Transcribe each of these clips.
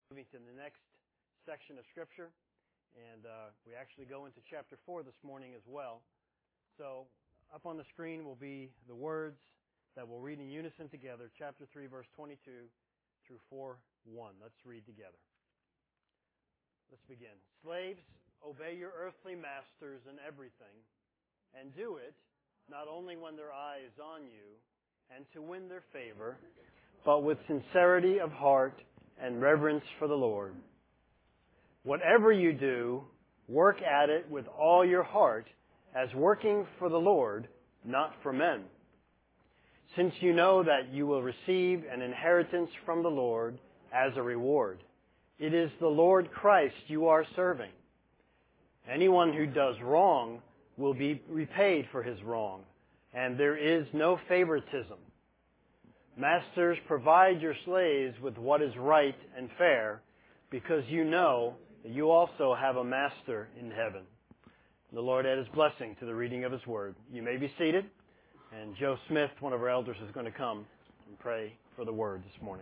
Moving to the next section of Scripture, and we actually go into chapter 4 this morning as well. So up on the screen will be the words that we'll read in unison together, chapter 3, verse 22 through 4:1. Let's read together. Let's begin. Slaves, obey your earthly masters in everything, and do it not only when their eye is on you and to win their favor, but with sincerity of heart and reverence for the Lord. Whatever you do, work at it with all your heart, as working for the Lord, not for men, since you know that you will receive an inheritance from the Lord as a reward. It is the Lord Christ you are serving. Anyone who does wrong will be repaid for his wrong, and there is no favoritism. Masters, provide your slaves with what is right and fair, because you know that you also have a master in heaven. The Lord add His blessing to the reading of His Word. You may be seated, and Joe Smith, one of our elders, is going to come and pray for the Word this morning.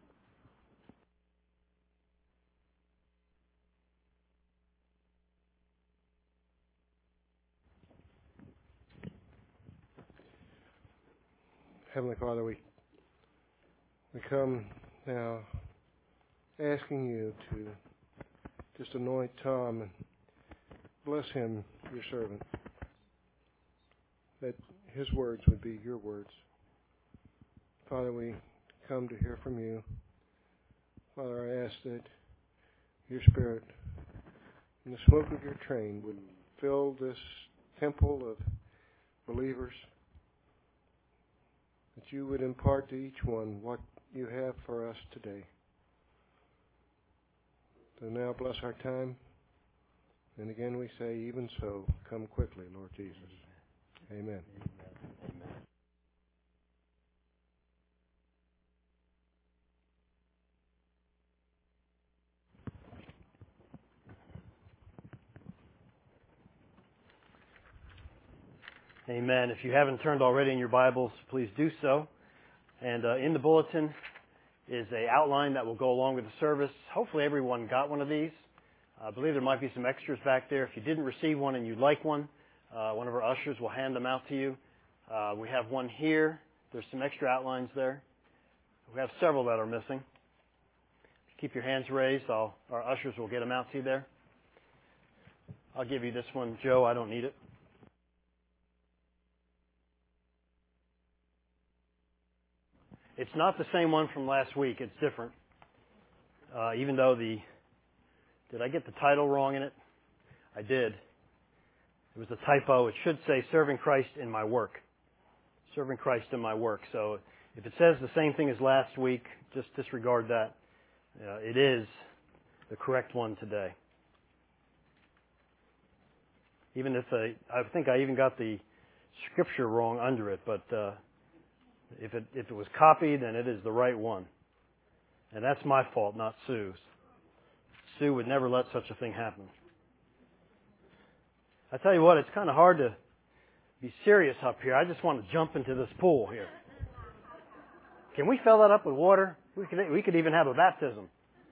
Heavenly Father, we come now asking you to just anoint Tom and bless him, your servant, that his words would be your words. Father, we come to hear from you. Father, I ask that your Spirit and the smoke of your train would fill this temple of believers, that you would impart to each one what you have for us today. So now bless our time. And again we say, even so, come quickly, Lord Jesus. Amen. Amen. Amen. If you haven't turned already in your Bibles, please do so. And in the bulletin is an outline that will go along with the service. Hopefully everyone got one of these. I believe there might be some extras back there. If you didn't receive one and you'd like one of our ushers will hand them out to you. We have one here. There's some extra outlines there. We have several that are missing. Keep your hands raised. Our ushers will get them out to you there. I'll give you this one, Joe. I don't need it. It's not the same one from last week. It's different. Even though did I get the title wrong in it? I did. It was a typo. It should say Serving Christ in My Work. Serving Christ in My Work. So if it says the same thing as last week, just disregard that. It is the correct one today. Even if I think I even got the scripture wrong under it, but if it was copied, then it is the right one. And that's my fault, not Sue's. Sue would never let such a thing happen. I tell you what, it's kind of hard to be serious up here. I just want to jump into this pool here. Can we fill that up with water? We could even have a baptism.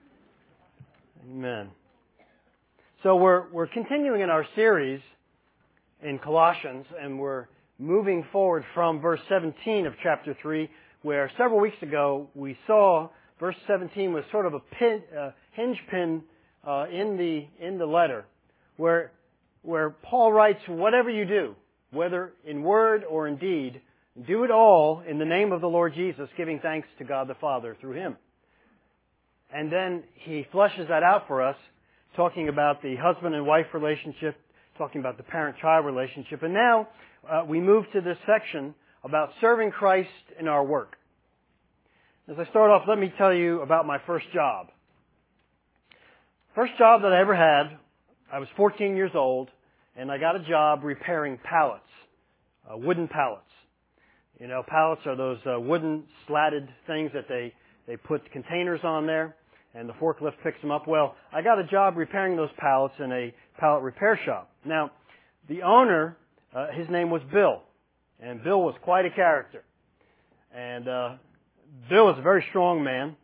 Amen. So we're continuing in our series in Colossians, and we're moving forward from verse 17 of chapter 3, where several weeks ago we saw verse 17 was sort of a hinge pin in the letter, where Paul writes, whatever you do, whether in word or in deed, do it all in the name of the Lord Jesus, giving thanks to God the Father through Him. And then he fleshes that out for us, talking about the husband and wife relationship, talking about the parent-child relationship. And now we move to this section about serving Christ in our work. As I start off, let me tell you about my first job. First job that I ever had, I was 14 years old, and I got a job repairing pallets, wooden pallets. You know, pallets are those wooden slatted things that they put containers on there, and the forklift picks them up. Well, I got a job repairing those pallets in a pallet repair shop. Now, the owner, his name was Bill, and Bill was quite a character. And Bill was a very strong man.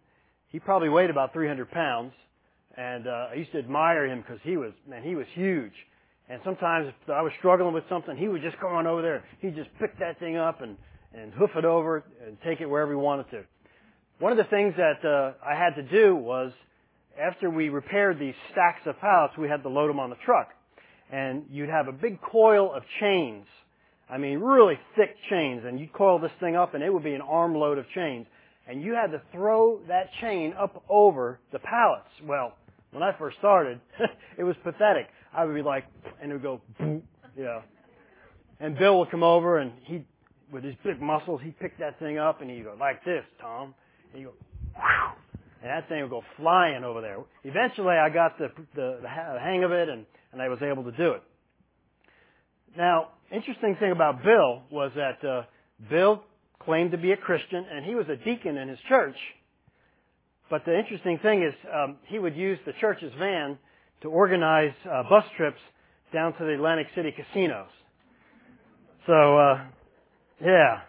He probably weighed about 300 pounds, and I used to admire him because he was huge. And sometimes if I was struggling with something, he would just go on over there. He'd just pick that thing up and hoof it over and take it wherever he wanted to. One of the things that I had to do was, after we repaired these stacks of pallets, we had to load them on the truck. And you'd have a big coil of chains. I mean, really thick chains. And you'd coil this thing up, and it would be an armload of chains. And you had to throw that chain up over the pallets. Well, when I first started, it was pathetic. I would be like, and it would go, boom, you know. And Bill would come over, and he, with his big muscles, he'd pick that thing up, and he'd go, like this, Tom. And he'd go, whew, and that thing would go flying over there. Eventually, I got the hang of it, and I was able to do it. Now, interesting thing about Bill was that Bill claimed to be a Christian, and he was a deacon in his church. But the interesting thing is he would use the church's van to organize bus trips down to the Atlantic City casinos. So, yeah,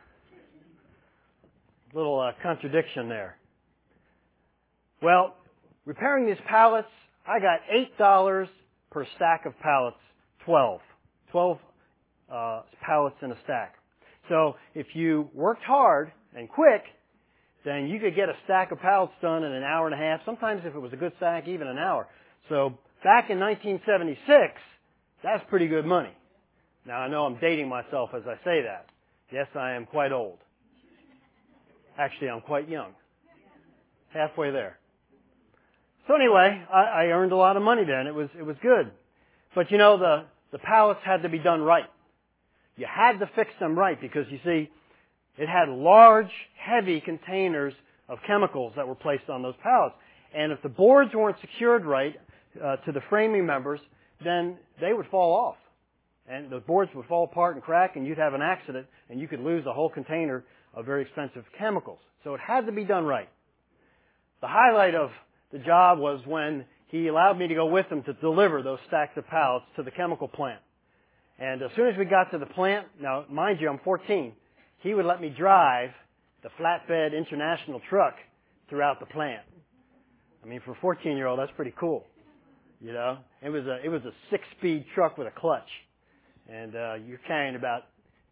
little contradiction there. Well, repairing these pallets, I got $8 per stack of pallets, 12 pallets in a stack. So if you worked hard and quick, then you could get a stack of pallets done in an hour and a half. Sometimes if it was a good stack, even an hour. So back in 1976, that's pretty good money. Now I know I'm dating myself as I say that. Yes, I am quite old. Actually, I'm quite young. Halfway there. So anyway, I earned a lot of money then. It was good. But you know, the pallets had to be done right. You had to fix them right because, you see, it had large, heavy containers of chemicals that were placed on those pallets. And if the boards weren't secured right to the framing members, then they would fall off. And the boards would fall apart and crack, and you'd have an accident, and you could lose a whole container of very expensive chemicals. So it had to be done right. The highlight of the job was when he allowed me to go with him to deliver those stacks of pallets to the chemical plant. And as soon as we got to the plant, now mind you, I'm 14, he would let me drive the flatbed international truck throughout the plant. I mean, for a 14-year-old, that's pretty cool. You know, it was a 6-speed truck with a clutch. And you're carrying about,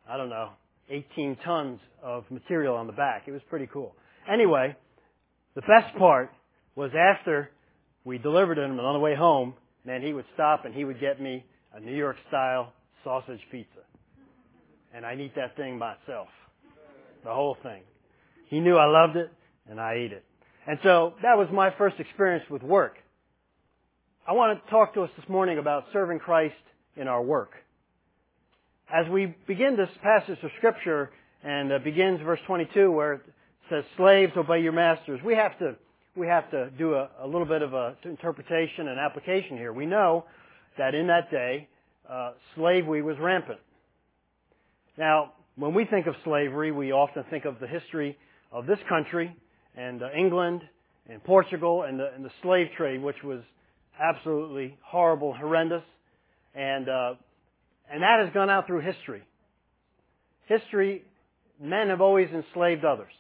18 tons of material on the back. It was pretty cool. Anyway, the best part was after we delivered him and on the way home, man, he would stop and he would get me a New York-style sausage pizza. And I'd eat that thing myself. The whole thing. He knew I loved it, and I ate it. And so that was my first experience with work. I want to talk to us this morning about serving Christ in our work. As we begin this passage of Scripture, and begins verse 22 where it says, "Slaves, obey your masters," we have to do a little bit of a interpretation and application here. We know that in that day, slavery was rampant. Now, when we think of slavery, we often think of the history of this country and England and Portugal and the slave trade, which was absolutely horrible, horrendous, and that has gone out through history. History, men have always enslaved others.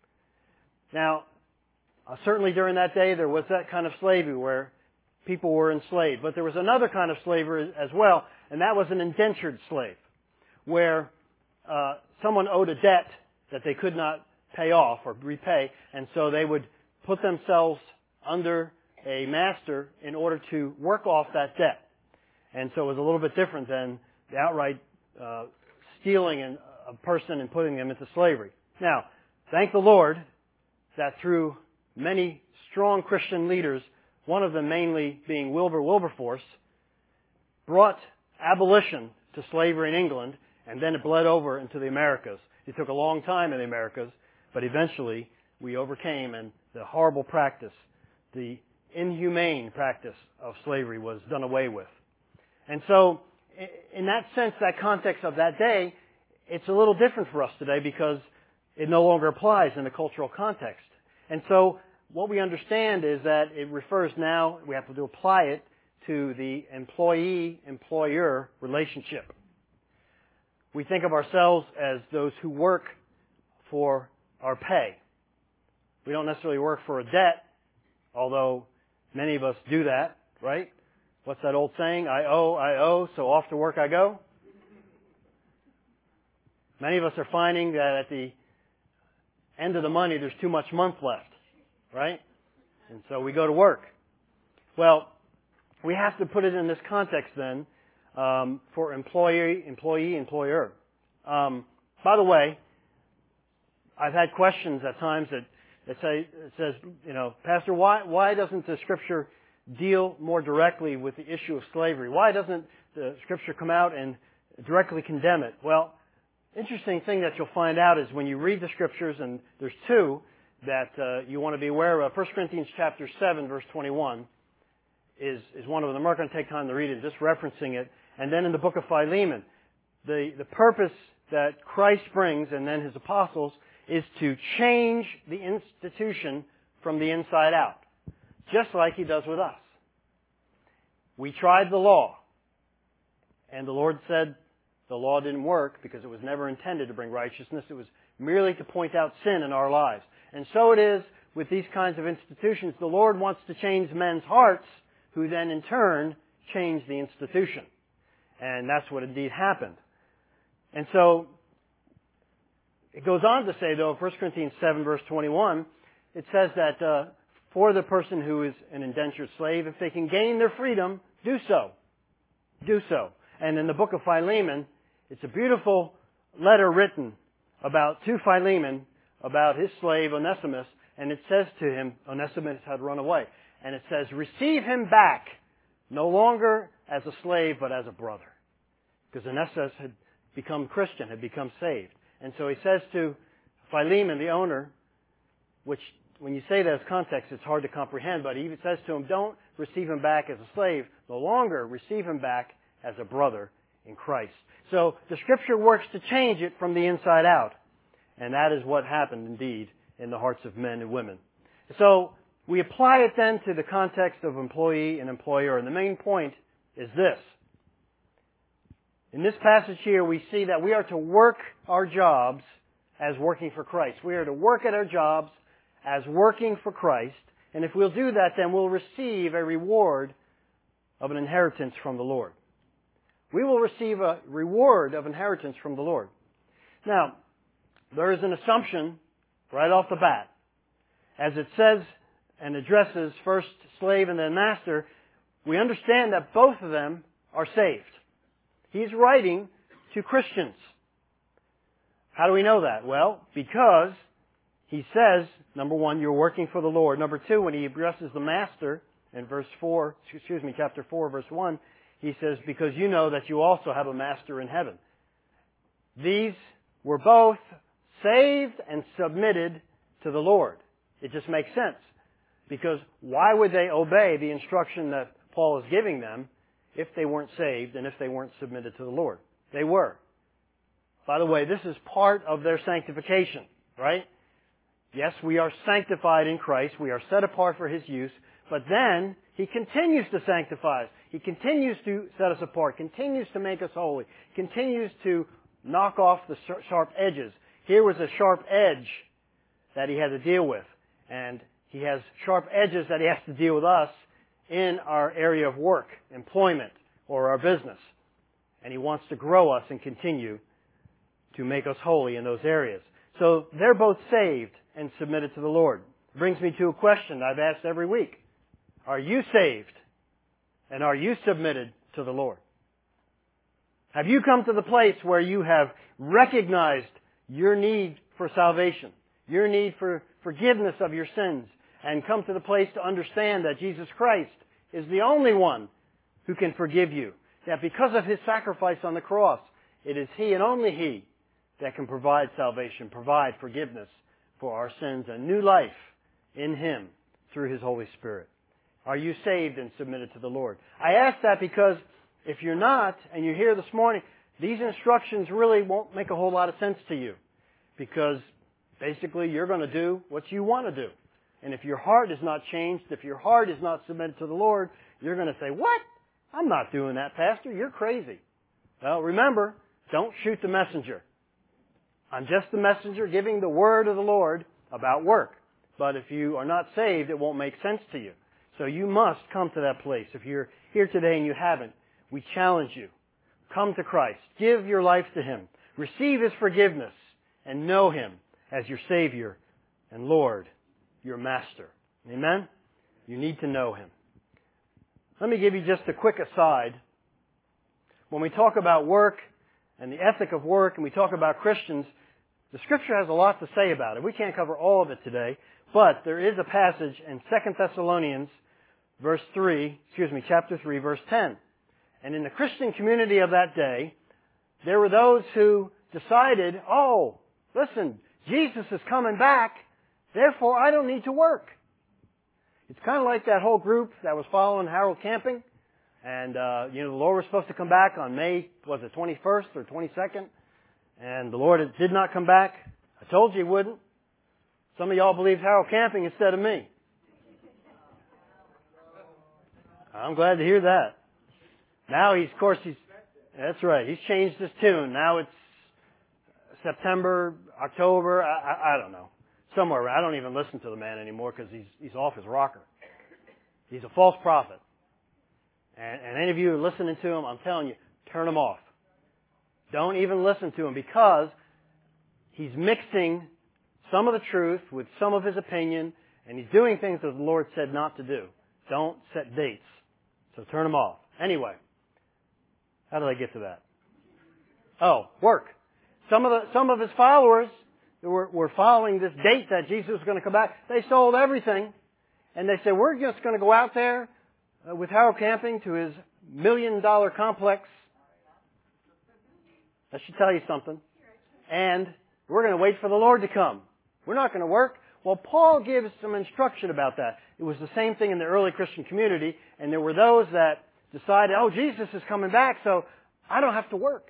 Now, certainly during that day, there was that kind of slavery where people were enslaved. But there was another kind of slavery as well, and that was an indentured slave, where someone owed a debt that they could not pay off or repay, and so they would put themselves under a master in order to work off that debt. And so it was a little bit different than the outright stealing a person and putting them into slavery. Now, thank the Lord that through many strong Christian leaders, one of them mainly being Wilberforce, brought abolition to slavery in England, and then it bled over into the Americas. It took a long time in the Americas, but eventually we overcame, and the horrible practice, the inhumane practice of slavery was done away with. And so, in that sense, that context of that day, it's a little different for us today because it no longer applies in the cultural context. And so, what we understand is that it refers now, we have to apply it to the employee-employer relationship. We think of ourselves as those who work for our pay. We don't necessarily work for a debt, although many of us do that, right? What's that old saying? I owe, so off to work I go. Many of us are finding that at the end of the money, there's too much month left, right? And so we go to work. Well, we have to put it in this context then for employee, employer. By the way, I've had questions at times that says, Pastor, why doesn't the Scripture deal more directly with the issue of slavery? Why doesn't the Scripture come out and directly condemn it? Well, interesting thing that you'll find out is when you read the Scriptures, and there's two that you want to be aware of. 1 Corinthians chapter 7, verse 21 is one of them. I'm not going to take time to read it, just referencing it. And then in the book of Philemon, the purpose that Christ brings, and then His apostles, is to change the institution from the inside out, just like He does with us. We tried the law, and the Lord said the law didn't work because it was never intended to bring righteousness. It was merely to point out sin in our lives. And so it is with these kinds of institutions. The Lord wants to change men's hearts, who then in turn change the institution. And that's what indeed happened. And so it goes on to say, though, 1 Corinthians 7, verse 21, it says that for the person who is an indentured slave, if they can gain their freedom, do so. Do so. And in the book of Philemon, it's a beautiful letter written to Philemon about his slave Onesimus, and it says to him, Onesimus had run away, and it says, receive him back, no longer as a slave, but as a brother. Because Onesimus had become Christian, had become saved. And so he says to Philemon, the owner, which when you say that as context, it's hard to comprehend, but he even says to him, don't receive him back as a slave, no longer receive him back as a brother in Christ. So the Scripture works to change it from the inside out. And that is what happened indeed in the hearts of men and women. So we apply it then to the context of employee and employer. And the main point is this. In this passage here, we see that we are to work our jobs as working for Christ. We are to work at our jobs as working for Christ. And if we'll do that, then we'll receive a reward of an inheritance from the Lord. We will receive a reward of inheritance from the Lord. Now, there is an assumption right off the bat. As it says and addresses first slave and then master, we understand that both of them are saved. He's writing to Christians. How do we know that? Well, because he says, number one, you're working for the Lord. Number two, when he addresses the master in chapter 4, verse 1, he says, because you know that you also have a master in heaven. These were both saved and submitted to the Lord. It just makes sense. Because why would they obey the instruction that Paul is giving them if they weren't saved and if they weren't submitted to the Lord? They were. By the way, this is part of their sanctification, right? Yes, we are sanctified in Christ. We are set apart for His use. But then He continues to sanctify us. He continues to set us apart, continues to make us holy, continues to knock off the sharp edges. Here was a sharp edge that He had to deal with. And He has sharp edges that He has to deal with us in our area of work, employment, or our business. And He wants to grow us and continue to make us holy in those areas. So they're both saved and submitted to the Lord. Brings me to a question I've asked every week. Are you saved? And are you submitted to the Lord? Have you come to the place where you have recognized your need for salvation, your need for forgiveness of your sins, and come to the place to understand that Jesus Christ is the only one who can forgive you? That because of His sacrifice on the cross, it is He and only He that can provide salvation, provide forgiveness for our sins, and new life in Him through His Holy Spirit. Are you saved and submitted to the Lord? I ask that because if you're not, and you're here this morning, these instructions really won't make a whole lot of sense to you. Because basically you're going to do what you want to do. And if your heart is not changed, if your heart is not submitted to the Lord, you're going to say, what? I'm not doing that, Pastor. You're crazy. Well, remember, don't shoot the messenger. I'm just the messenger giving the word of the Lord about work. but if you are not saved, it won't make sense to you. So you must come to that place. If you're here today and you haven't, we challenge you. Come to Christ. Give your life to Him. Receive His forgiveness and know Him as your Savior and Lord, your Master. Amen? You need to know Him. Let me give you just a quick aside. When we talk about work and the ethic of work and we talk about Christians, the Scripture has a lot to say about it. We can't cover all of it today, but there is a passage in 2 Thessalonians chapter 3, verse 10. And in the Christian community of that day, there were those who decided, oh, listen, Jesus is coming back, therefore I don't need to work. It's kind of like that whole group that was following Harold Camping. And, the Lord was supposed to come back on May, 21st or 22nd? And the Lord did not come back. I told you He wouldn't. Some of y'all believed Harold Camping instead of me. I'm glad to hear that. Now that's right, he's changed his tune. Now it's September, October, I don't know. Somewhere, I don't even listen to the man anymore because he's off his rocker. He's a false prophet. And any of you who are listening to him, I'm telling you, turn him off. Don't even listen to him because he's mixing some of the truth with some of his opinion, and he's doing things that the Lord said not to do. Don't set dates. So turn him off. Anyway, how did I get to that? Oh, work. Some of his followers were following this date that Jesus was going to come back. They sold everything, and they said, we're just going to go out there with Harold Camping to his $1 million complex. That should tell you something. And we're going to wait for the Lord to come. We're not going to work. Well, Paul gives some instruction about that. It was the same thing in the early Christian community, and there were those that decided, oh, Jesus is coming back, so I don't have to work.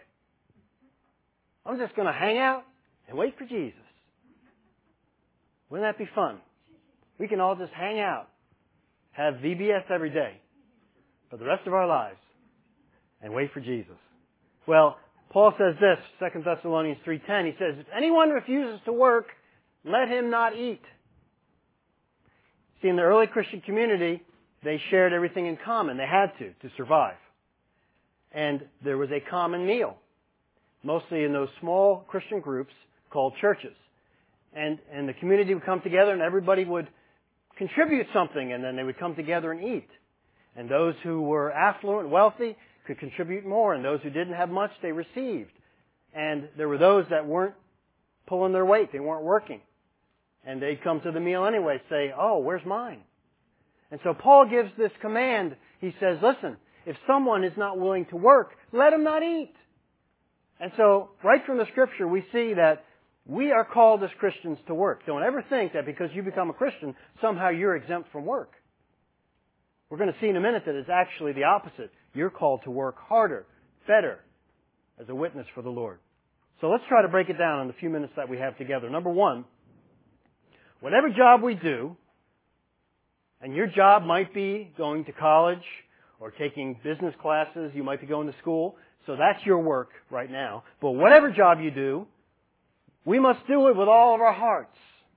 I'm just going to hang out and wait for Jesus. Wouldn't that be fun? We can all just hang out, have VBS every day for the rest of our lives, and wait for Jesus. Well, Paul says this, 2 Thessalonians 3:10. He says, if anyone refuses to work, let him not eat. See, in the early Christian community, they shared everything in common. They had to survive. And there was a common meal, mostly in those small Christian groups called churches. And the community would come together and everybody would contribute something, and then they would come together and eat. And those who were affluent, wealthy, could contribute more, and those who didn't have much, they received. And there were those that weren't pulling their weight. They weren't working. And they'd come to the meal anyway, say, oh, where's mine? And so Paul gives this command. He says, listen, if someone is not willing to work, let him not eat. And so, right from the Scripture, we see that we are called as Christians to work. Don't ever think that because you become a Christian, somehow you're exempt from work. We're going to see in a minute that it's actually the opposite. You're called to work harder, better, as a witness for the Lord. So let's try to break it down in the few minutes that we have together. Number one, whatever job we do, and your job might be going to college or taking business classes, you might be going to school, so that's your work right now. But whatever job you do, we must do it with all of our hearts.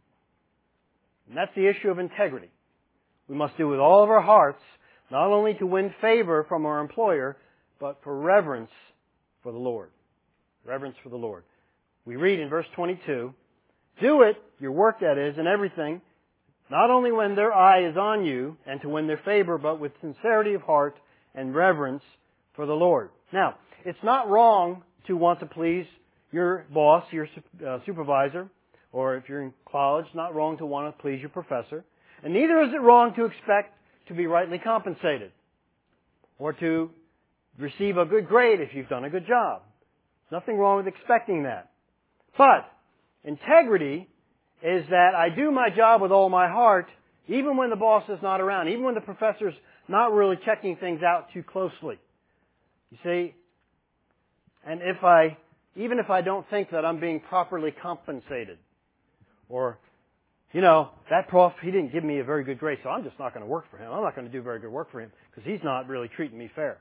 And that's the issue of integrity. We must do it with all of our hearts, not only to win favor from our employer, but for reverence for the Lord. Reverence for the Lord. We read in verse 22, do it, your work that is, and everything, not only when their eye is on you and to win their favor, but with sincerity of heart and reverence for the Lord. Now, it's not wrong to want to please your boss, your supervisor, or if you're in college, it's not wrong to want to please your professor. And neither is it wrong to expect to be rightly compensated or to receive a good grade if you've done a good job. There's nothing wrong with expecting that. But integrity is that I do my job with all my heart, even when the boss is not around, even when the professor's not really checking things out too closely. You see, and even if I don't think that I'm being properly compensated, or, that prof, he didn't give me a very good grade, so I'm just not going to work for him. I'm not going to do very good work for him because he's not really treating me fair.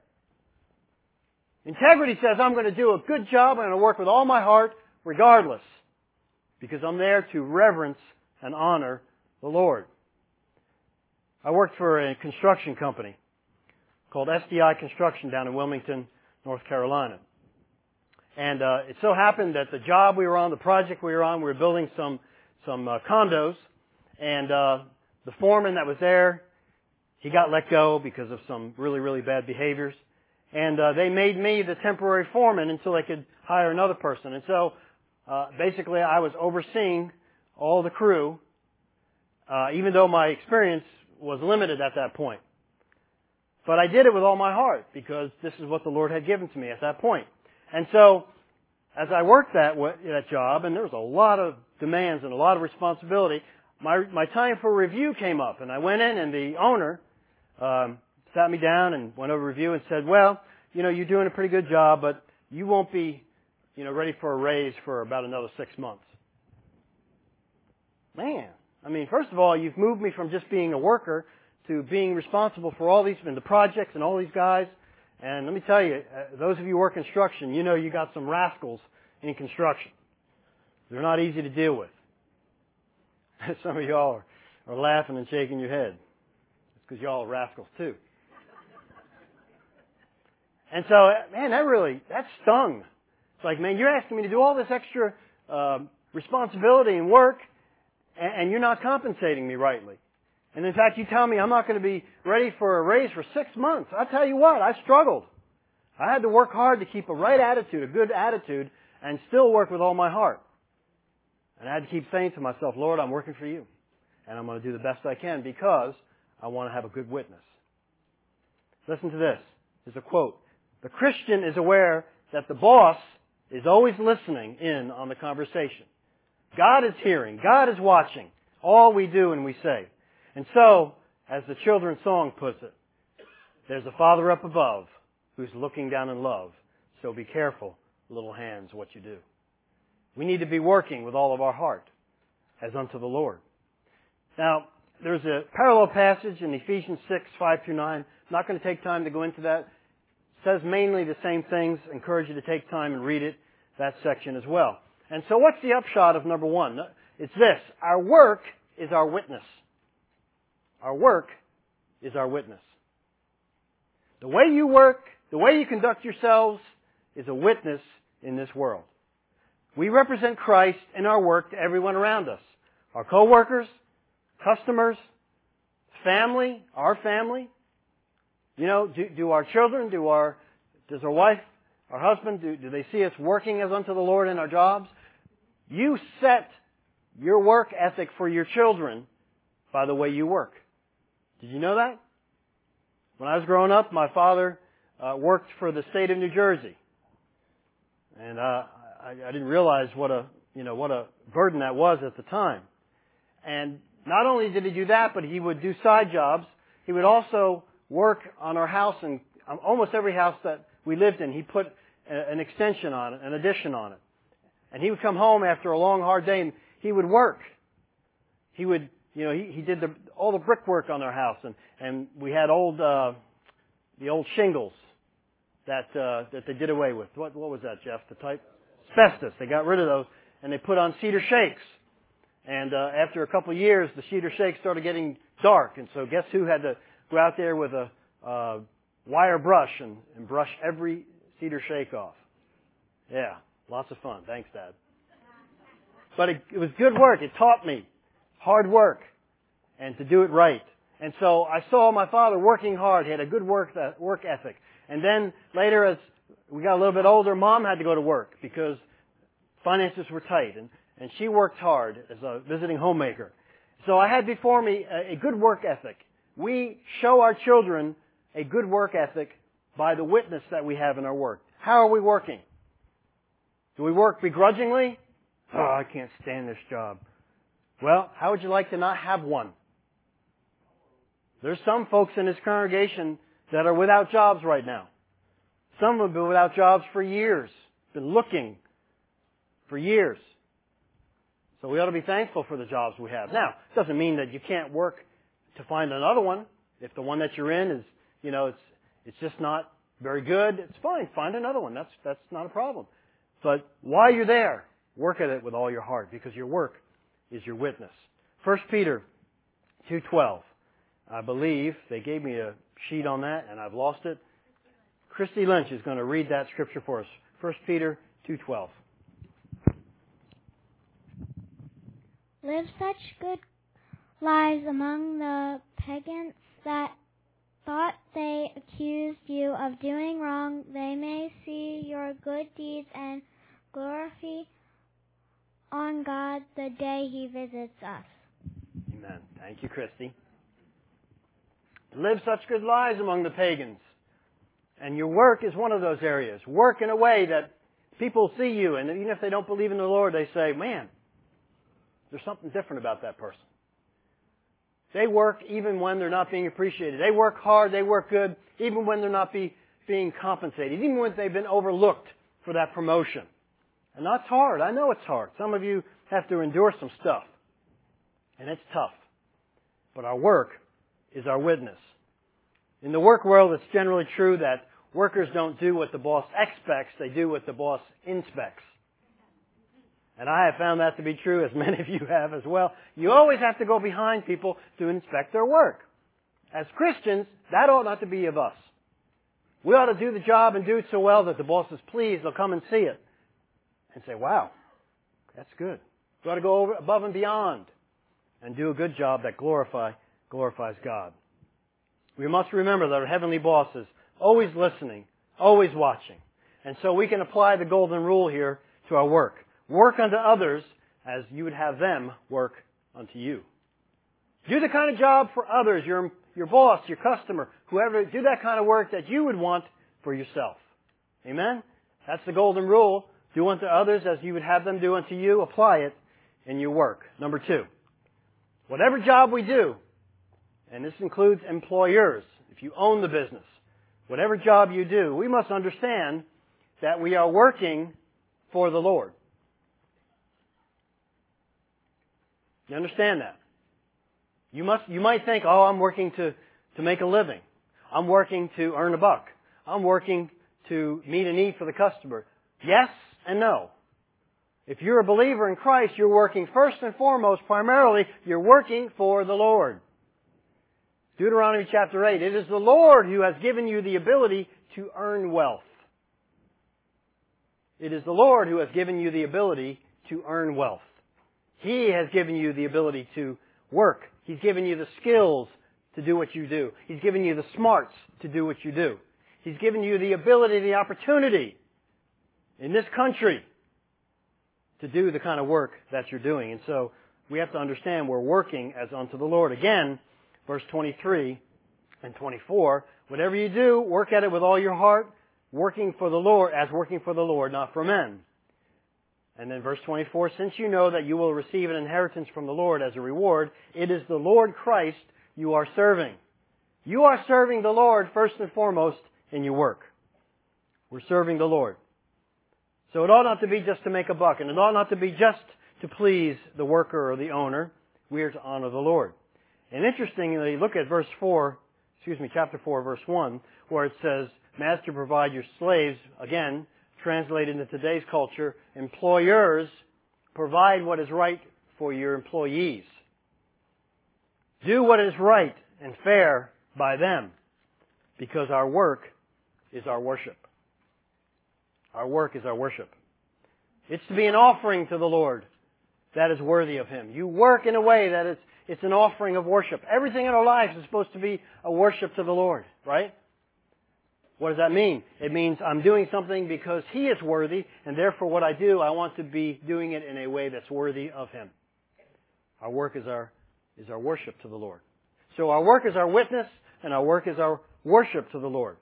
Integrity says I'm going to do a good job. I'm going to work with all my heart regardless because I'm there to reverence and honor the Lord. I worked for a construction company called SDI Construction down in Wilmington, North Carolina. And it so happened that the job we were on, the project we were on, we were building some condos, and the foreman that was there, he got let go because of some really, really bad behaviors. And they made me the temporary foreman until they could hire another person. And so basically I was overseeing all the crew, even though my experience was limited at that point. But I did it with all my heart because this is what the Lord had given to me at that point. And so, as I worked that job, and there was a lot of demands and a lot of responsibility, my time for review came up, and I went in, and the owner sat me down and went over review and said, "Well, you're doing a pretty good job, but you won't be, ready for a raise for about another 6 months." Man, first of all, you've moved me from just being a worker to being responsible for all these, the projects and all these guys. And let me tell you, those of you who work construction, you got some rascals in construction. They're not easy to deal with. Some of y'all are laughing and shaking your head. It's because y'all are rascals too. And so, man, that stung. It's like, man, you're asking me to do all this extra responsibility and work, and you're not compensating me rightly. And in fact, you tell me I'm not going to be ready for a raise for 6 months. I'll tell you what, I struggled. I had to work hard to keep a right attitude, a good attitude, and still work with all my heart. And I had to keep saying to myself, Lord, I'm working for you. And I'm going to do the best I can because I want to have a good witness. Listen to this. There's a quote. The Christian is aware that the boss is always listening in on the conversation. God is hearing. God is watching all we do and we say. And so, as the children's song puts it, there's a Father up above who's looking down in love. So be careful, little hands, what you do. We need to be working with all of our heart as unto the Lord. Now, there's a parallel passage in Ephesians 6, 5 through 9. I'm not going to take time to go into that. It says mainly the same things. I encourage you to take time and read it, that section as well. And so what's the upshot of number one? It's this. Our work is our witness. Our work is our witness. The way you work, the way you conduct yourselves is a witness in this world. We represent Christ in our work to everyone around us. Our co-workers, customers, family, our family. Do our children, does our wife, our husband, do they see us working as unto the Lord in our jobs? You set your work ethic for your children by the way you work. Did you know that? When I was growing up, my father worked for the state of New Jersey. And I didn't realize what a burden that was at the time. And not only did he do that, but he would do side jobs. He would also work on our house, and almost every house that we lived in, he put an extension on it, an addition on it. And he would come home after a long, hard day, and he would work. He would, he did all the brickwork on our house, and we had the old shingles that they did away with. What was that, Jeff? The type? Asbestos. They got rid of those, and they put on cedar shakes. And after a couple of years, the cedar shakes started getting dark, and so guess who had to go out there with a wire brush and brush every cedar shake off? Yeah, lots of fun. Thanks, Dad. But it was good work. It taught me hard work and to do it right. And so I saw my father working hard. He had a good work ethic. And then later, as we got a little bit older, Mom had to go to work because finances were tight. And she worked hard as a visiting homemaker. So I had before me a good work ethic. We show our children a good work ethic by the witness that we have in our work. How are we working? Do we work begrudgingly? Oh, I can't stand this job. Well, how would you like to not have one? There's some folks in this congregation that are without jobs right now. Some have been without jobs for years, been looking for years. So we ought to be thankful for the jobs we have. Now, it doesn't mean that you can't work to find another one. If the one that you're in is, it's just not very good, it's fine. Find another one. That's not a problem. But while you're there, work at it with all your heart because your work is your witness. 1 Peter 2:12. I believe they gave me a sheet on that, and I've lost it. Christy Lynch is going to read that scripture for us. 1 Peter 2:12. Live such good lives among the pagans that thought they accused you of doing wrong, they may see your good deeds and glorify on God the day He visits us. Amen. Thank you, Christy. Live such good lives among the pagans. And your work is one of those areas. Work in a way that people see you, and even if they don't believe in the Lord, they say, man, there's something different about that person. They work even when they're not being appreciated. They work hard, they work good, even when they're not being compensated, even when they've been overlooked for that promotion. And that's hard. I know it's hard. Some of you have to endure some stuff. And it's tough. But our work is our witness. In the work world, it's generally true that workers don't do what the boss expects, they do what the boss inspects. And I have found that to be true, as many of you have as well. You always have to go behind people to inspect their work. As Christians, that ought not to be of us. We ought to do the job and do it so well that the boss is pleased, they'll come and see it and say, wow, that's good. We ought to go above and beyond and do a good job that glorifies God. We must remember that our heavenly boss is always listening, always watching. And so we can apply the golden rule here to our work. Work unto others as you would have them work unto you. Do the kind of job for others, your boss, your customer, whoever. Do that kind of work that you would want for yourself. Amen? That's the golden rule. Do unto others as you would have them do unto you. Apply it in your work. Number 2. Whatever job we do, and this includes employers, if you own the business, whatever job you do, we must understand that we are working for the Lord. You understand that? You might think, oh, I'm working to make a living. I'm working to earn a buck. I'm working to meet a need for the customer. Yes and no. If you're a believer in Christ, you're working first and foremost, primarily, you're working for the Lord. Deuteronomy chapter 8, it is the Lord who has given you the ability to earn wealth. It is the Lord who has given you the ability to earn wealth. He has given you the ability to work. He's given you the skills to do what you do. He's given you the smarts to do what you do. He's given you the ability, the opportunity in this country to do the kind of work that you're doing. And so we have to understand we're working as unto the Lord. Again, verse 23 and 24, whatever you do, work at it with all your heart, working for the Lord, as working for the Lord, not for men. And then verse 24, since you know that you will receive an inheritance from the Lord as a reward, it is the Lord Christ you are serving. You are serving the Lord first and foremost in your work. We're serving the Lord. So it ought not to be just to make a buck, and it ought not to be just to please the worker or the owner. We are to honor the Lord. And interestingly, look at chapter 4, verse 1, where it says, Master, provide your slaves, again, translated into today's culture, employers, provide what is right for your employees. Do what is right and fair by them, because our work is our worship. Our work is our worship. It's to be an offering to the Lord that is worthy of Him. You work in a way that it's an offering of worship. Everything in our lives is supposed to be a worship to the Lord, right? What does that mean? It means I'm doing something because He is worthy, and therefore what I do, I want to be doing it in a way that's worthy of Him. Our work is our worship to the Lord. So our work is our witness, and our work is our worship to the Lord.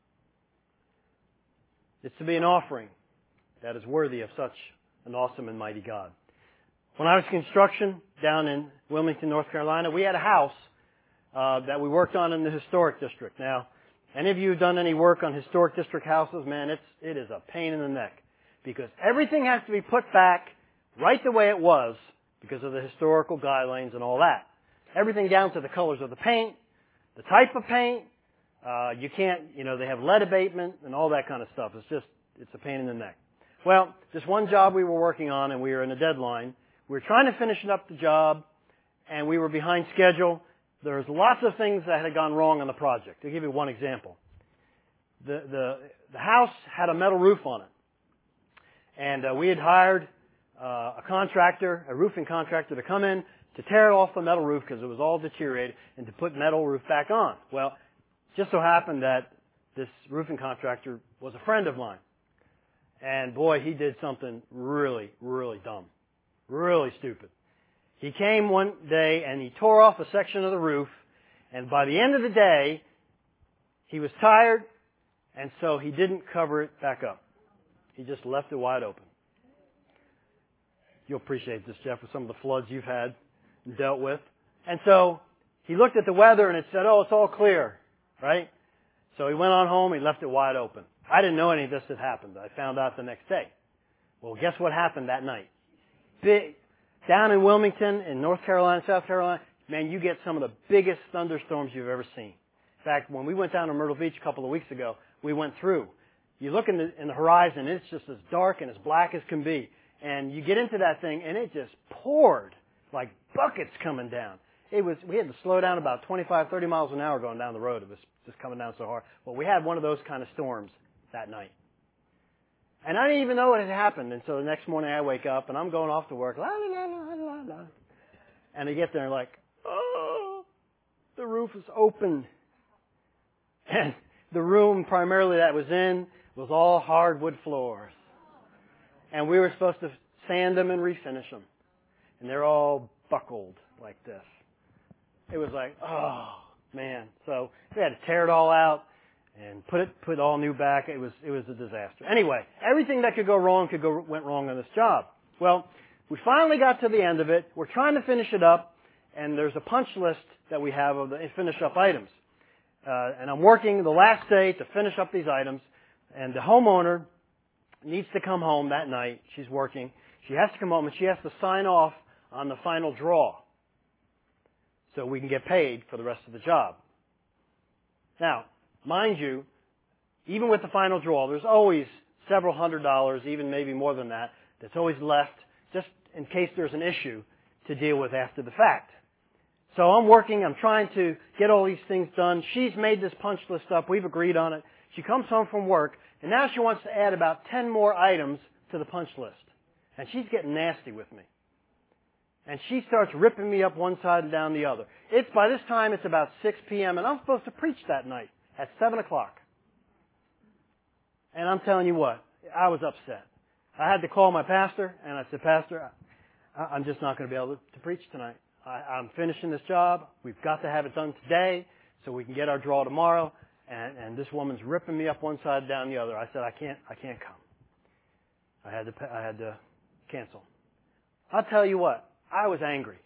It's to be an offering that is worthy of such an awesome and mighty God. When I was in construction down in Wilmington, North Carolina, we had a house that we worked on in the historic district. Now, any of you who've done any work on historic district houses, man, it is a pain in the neck. Because everything has to be put back right the way it was because of the historical guidelines and all that. Everything down to the colors of the paint, the type of paint. You can't, they have lead abatement and all that kind of stuff. It's a pain in the neck. Well, this one job we were working on and we were in a deadline. We were trying to finish up the job and we were behind schedule there's lots of things that had gone wrong on the project. I'll give you one example. The house had a metal roof on it. And we had hired a roofing contractor to come in to tear off the metal roof because it was all deteriorated and to put metal roof back on. Well, just so happened that this roofing contractor was a friend of mine. And boy, he did something really, really dumb. Really stupid. He came one day and he tore off a section of the roof, and by the end of the day, he was tired, and so he didn't cover it back up. He just left it wide open. You'll appreciate this, Jeff, with some of the floods you've had and dealt with. And so he looked at the weather and it said, oh, it's all clear, right? So he went on home, he left it wide open. I didn't know any of this had happened. I found out the next day. Well, guess what happened that night? Down in Wilmington, in North Carolina, South Carolina, man, you get some of the biggest thunderstorms you've ever seen. In fact, when we went down to Myrtle Beach a couple of weeks ago, we went through. You look in the horizon, it's just as dark and as black as can be. And you get into that thing, and it just poured like buckets coming down. We had to slow down about 25, 30 miles an hour going down the road. It was just coming down so hard. Well, we had one of those kind of storms that night. And I didn't even know what had happened. And so the next morning I wake up and I'm going off to work. La, la, la, la, la. And I get there and like, oh, the roof is open. And the room primarily that was in was all hardwood floors. And we were supposed to sand them and refinish them. And they're all buckled like this. It was like, oh, man. So we had to tear it all out and put all new back. It was a disaster. Anyway, everything that could go wrong went wrong on this job. Well, we finally got to the end of it. We're trying to finish it up, and there's a punch list that we have of the finish up items. And I'm working the last day to finish up these items, and the homeowner needs to come home that night. She's working. She has to come home, and she has to sign off on the final draw so we can get paid for the rest of the job. Now, mind you, even with the final draw, there's always several $100s, even maybe more than that, that's always left just in case there's an issue to deal with after the fact. So I'm working, I'm trying to get all these things done. She's made this punch list up. We've agreed on it. She comes home from work, and now she wants to add about 10 more items to the punch list. And she's getting nasty with me. And she starts ripping me up one side and down the other. By this time, it's about 6 p.m., and I'm supposed to preach that night at 7 o'clock. And I'm telling you what, I was upset. I had to call my pastor, and I said, Pastor, I'm just not going to be able to preach tonight. I'm finishing this job. We've got to have it done today so we can get our draw tomorrow. And this woman's ripping me up one side and down the other. I said, I can't come. I had to cancel. I'll tell you what, I was angry.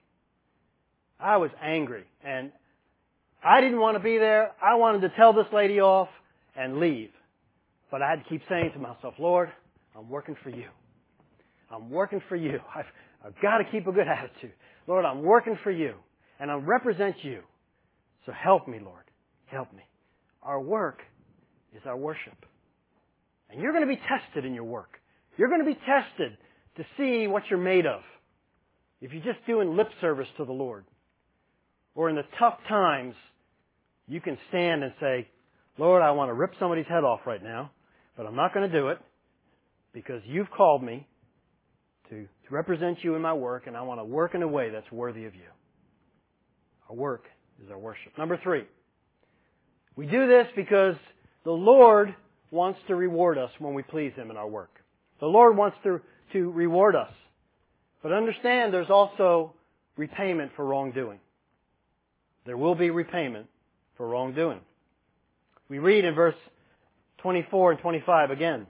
And I didn't want to be there. I wanted to tell this lady off and leave. But I had to keep saying to myself, Lord, I'm working for you. I'm working for you. I've got to keep a good attitude. Lord, I'm working for you. And I represent you. So help me, Lord. Help me. Our work is our worship. And you're going to be tested in your work. You're going to be tested to see what you're made of. If you're just doing lip service to the Lord. Or in the tough times, you can stand and say, Lord, I want to rip somebody's head off right now, but I'm not going to do it because you've called me to represent you in my work, and I want to work in a way that's worthy of you. Our work is our worship. Number 3, we do this because the Lord wants to reward us when we please Him in our work. The Lord wants to reward us. But understand there's also repayment for wrongdoing. There will be repayment for wrongdoing. We read in verse 24 and 25 again.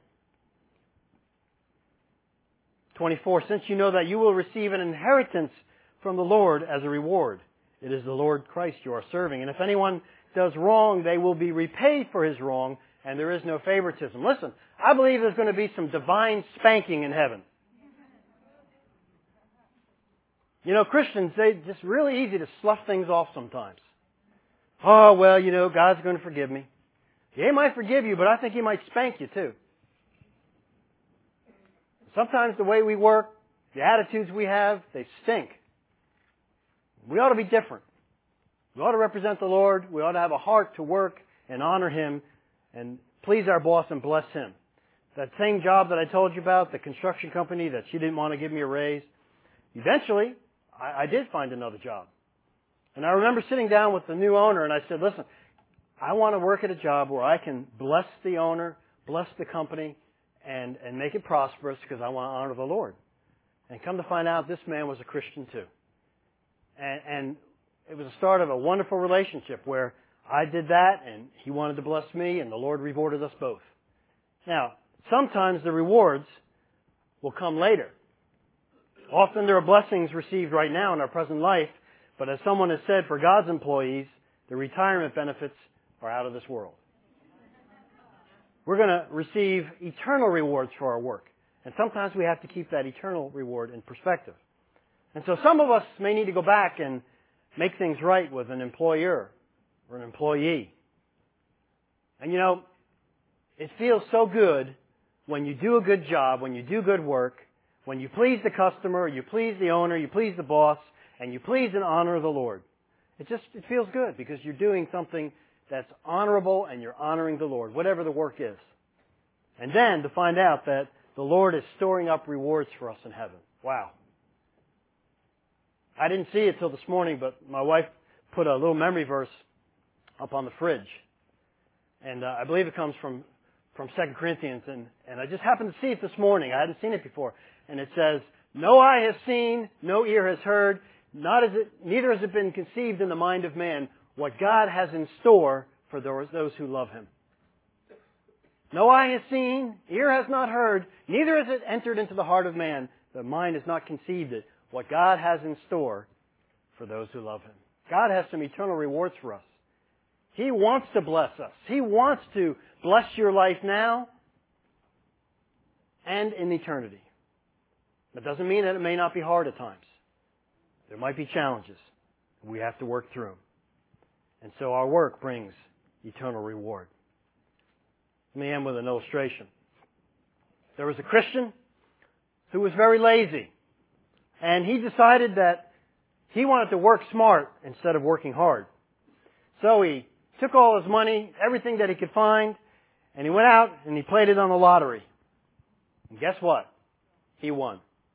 24, since you know that you will receive an inheritance from the Lord as a reward. It is the Lord Christ you are serving. And if anyone does wrong, they will be repaid for his wrong, and there is no favoritism. Listen, I believe there's going to be some divine spanking in heaven. You know, Christians, they're just really easy to slough things off sometimes. Oh, well, you know, God's going to forgive me. He might forgive you, but I think He might spank you too. Sometimes the way we work, the attitudes we have, they stink. We ought to be different. We ought to represent the Lord. We ought to have a heart to work and honor Him and please our boss and bless him. That same job that I told you about, the construction company that she didn't want to give me a raise, eventually I did find another job. And I remember sitting down with the new owner and I said, listen, I want to work at a job where I can bless the owner, bless the company, and make it prosperous because I want to honor the Lord. And come to find out, this man was a Christian too. And it was the start of a wonderful relationship where I did that and he wanted to bless me and the Lord rewarded us both. Now, sometimes the rewards will come later. Often there are blessings received right now in our present life, but as someone has said, for God's employees, the retirement benefits are out of this world. We're going to receive eternal rewards for our work. And sometimes we have to keep that eternal reward in perspective. And so some of us may need to go back and make things right with an employer or an employee. And you know, it feels so good when you do a good job, when you do good work, when you please the customer, you please the owner, you please the boss, and you please and honor the Lord. It feels good because you're doing something that's honorable and you're honoring the Lord, whatever the work is. And then to find out that the Lord is storing up rewards for us in heaven. Wow. I didn't see it till this morning, but my wife put a little memory verse up on the fridge. And I believe it comes from 2 Corinthians. And I just happened to see it this morning. I hadn't seen it before. And it says, no eye has seen, no ear has heard, neither has it been conceived in the mind of man what God has in store for those who love Him. No eye has seen, ear has not heard, neither has it entered into the heart of man, the mind has not conceived it, what God has in store for those who love Him. God has some eternal rewards for us. He wants to bless us. He wants to bless your life now and in eternity. That doesn't mean that it may not be hard at times. There might be challenges. We have to work through them. And so our work brings eternal reward. Let me end with an illustration. There was a Christian who was very lazy. And he decided that he wanted to work smart instead of working hard. So he took all his money, everything that he could find, and he went out and he played it on the lottery. And guess what? He won.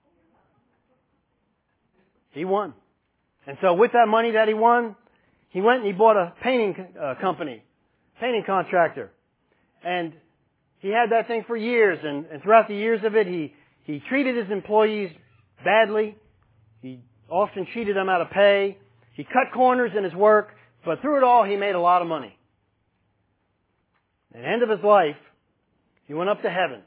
He won. And so with that money that he won, he went and he bought a painting company, painting contractor. And he had that thing for years. And throughout the years of it, he treated his employees badly. He often cheated them out of pay. He cut corners in his work. But through it all, he made a lot of money. At the end of his life, he went up to heaven.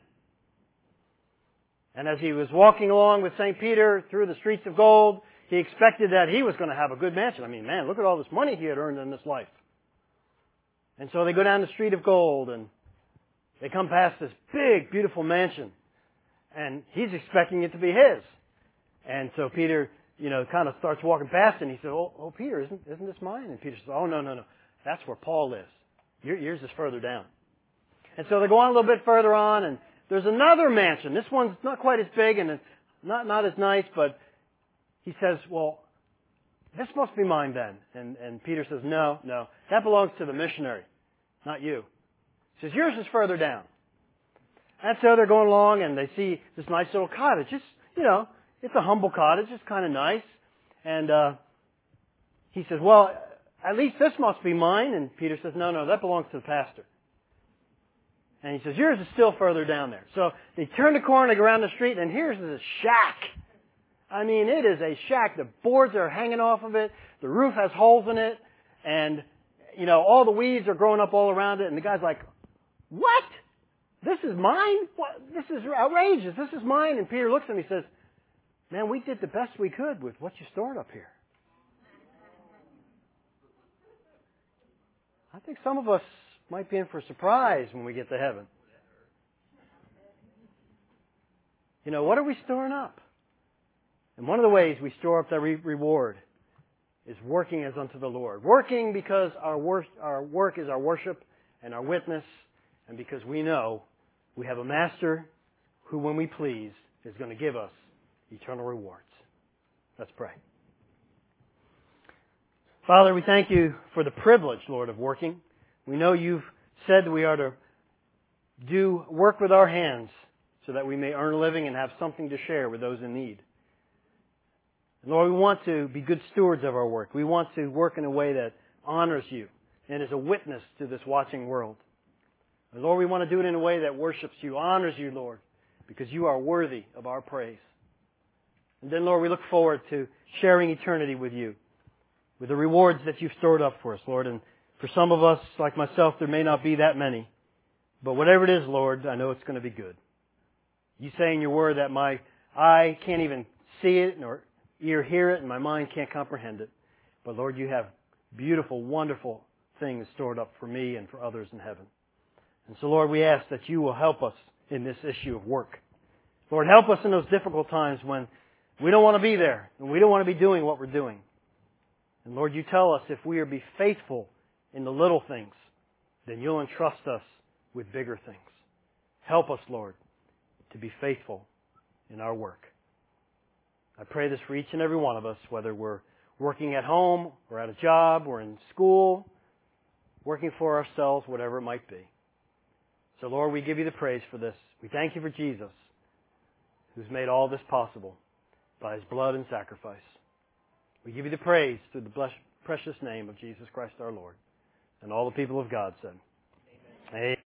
And as he was walking along with St. Peter through the streets of gold, he expected that he was going to have a good mansion. I mean, man, look at all this money he had earned in this life. And so they go down the street of gold and they come past this big, beautiful mansion. And he's expecting it to be his. And so Peter, kind of starts walking past and he said, oh Peter, isn't this mine? And Peter says, oh, no. That's where Paul lives. Yours is further down. And so they go on a little bit further on and there's another mansion. This one's not quite as big and it's not as nice, but he says, well, this must be mine then. And Peter says, no, that belongs to the missionary, not you. He says, yours is further down. And so they're going along and they see this nice little cottage. Just, it's a humble cottage. It's kind of nice. And he says, well, at least this must be mine. And Peter says, no, that belongs to the pastor. And he says, yours is still further down there. So they turn the corner, they go around the street, and here's this shack. I mean, it is a shack. The boards are hanging off of it. The roof has holes in it. And, all the weeds are growing up all around it. And the guy's like, what? This is mine? What? This is outrageous. This is mine. And Peter looks at him and he says, man, we did the best we could with what you stored up here. I think some of us might be in for a surprise when we get to heaven. What are we storing up? And one of the ways we store up that reward is working as unto the Lord. Working because our work is our worship and our witness, and because we know we have a master who, when we please, is going to give us eternal rewards. Let's pray. Father, we thank you for the privilege, Lord, of working. We know you've said that we are to do work with our hands so that we may earn a living and have something to share with those in need. And Lord, we want to be good stewards of our work. We want to work in a way that honors you and is a witness to this watching world. And Lord, we want to do it in a way that worships you, honors you, Lord, because you are worthy of our praise. And then, Lord, we look forward to sharing eternity with you, with the rewards that you've stored up for us, Lord. And for some of us, like myself, there may not be that many. But whatever it is, Lord, I know it's going to be good. You say in your word that my eye can't even see it, nor ear hear it, and my mind can't comprehend it. But Lord, you have beautiful, wonderful things stored up for me and for others in heaven. And so, Lord, we ask that you will help us in this issue of work. Lord, help us in those difficult times when we don't want to be there and we don't want to be doing what we're doing. And Lord, you tell us if we are be faithful in the little things, then you'll entrust us with bigger things. Help us, Lord, to be faithful in our work. I pray this for each and every one of us, whether we're working at home or at a job or in school, working for ourselves, whatever it might be. So, Lord, we give you the praise for this. We thank you for Jesus, who's made all this possible by his blood and sacrifice. We give you the praise through the precious name of Jesus Christ our Lord. And all the people of God said, Amen. Amen.